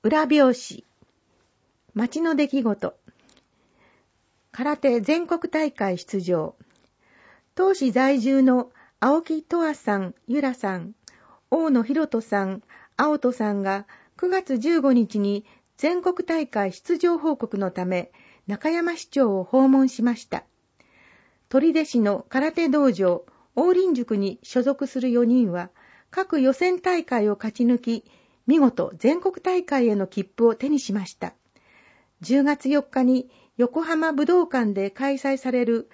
裏表紙。町の出来事。空手全国大会出場。当市在住の青木とあさん、ゆらさん、大野ひろとさん、青戸さんが9月15日に全国大会出場報告のため中山市長を訪問しました。取手市の空手道場、王林塾に所属する4人は各予選大会を勝ち抜き、見事全国大会への切符を手にしました。10月4日に横浜武道館で開催される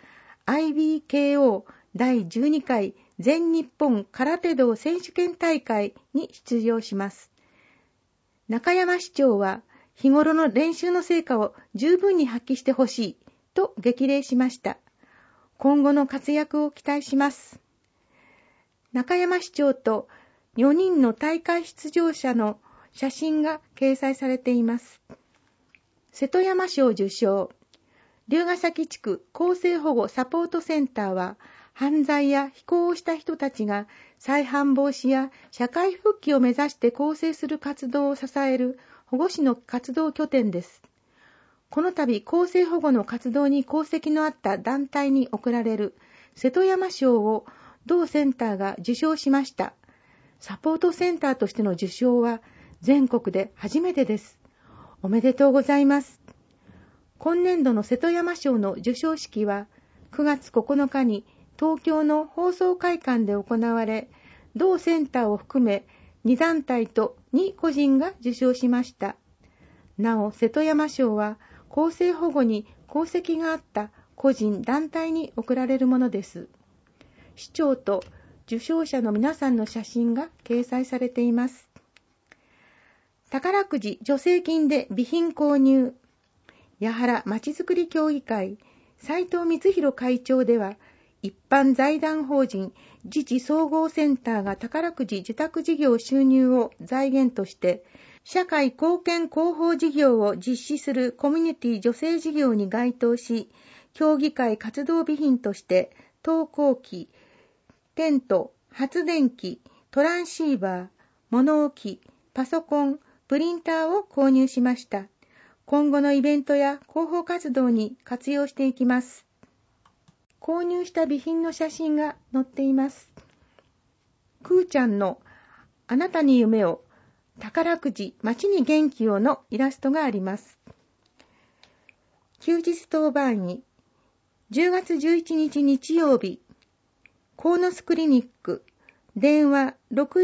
IBKO 第12回全日本空手道選手権大会に出場します。中山市長は日頃の練習の成果を十分に発揮してほしいと激励しました。今後の活躍を期待します。中山市長と4人の大会出場者の写真が掲載されています。瀬戸山賞受賞。龍ケ崎地区更生保護サポートセンターは、犯罪や非行をした人たちが再犯防止や社会復帰を目指して更生する活動を支える保護司の活動拠点です。この度、更生保護の活動に功績のあった団体に贈られる瀬戸山賞を同センターが受賞しました。サポートセンターとしての受賞は全国で初めてです。おめでとうございます。今年度の瀬戸山賞の受賞式は9月9日に東京の放送会館で行われ、同センターを含め2団体と2個人が受賞しました。なお、瀬戸山賞は更生保護に功績があった個人団体に贈られるものです。市長と受賞者の皆さんの写真が掲載されています。宝くじ助成金で備品購入。八原まちづくり協議会斉藤光弘会長では、一般財団法人自治総合センターが宝くじ受託事業収入を財源として社会貢献広報事業を実施するコミュニティ助成事業に該当し、協議会活動備品として投光機、テント、発電機、トランシーバー、物置、パソコン、プリンターを購入しました。今後のイベントや広報活動に活用していきます。購入した備品の写真が載っています。くーちゃんのあなたに夢を、宝くじ街に元気をのイラストがあります。休日当番医、10月11日日曜日、鴻巣クリニック、電話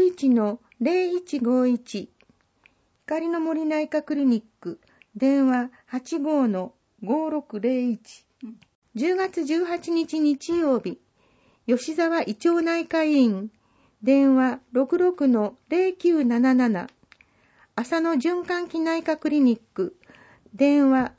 61-0151、光の森内科クリニック、電話 85-5601、10月18日日曜日、吉沢胃腸内科医院、電話 66-0977、浅野循環器内科クリニック、電話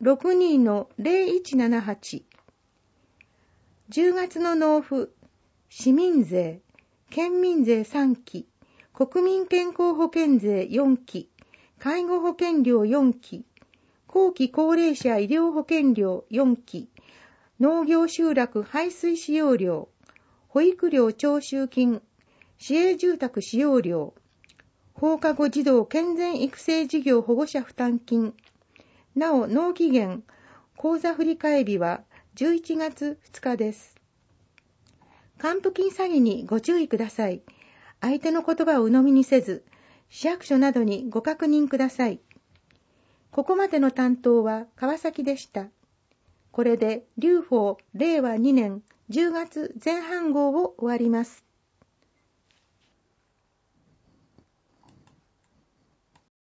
62-0178、10月の納付、市民税、県民税3期、国民健康保険税4期、介護保険料4期、後期高齢者医療保険料4期、農業集落排水使用料、保育料徴収金、市営住宅使用料、放課後児童健全育成事業保護者負担金、なお納期限、口座振替日は11月2日です。還付金詐欺にご注意ください。相手の言葉を鵜呑みにせず、市役所などにご確認ください。ここまでの担当は川崎でした。これで劉邦令和2年10月前半号を終わります。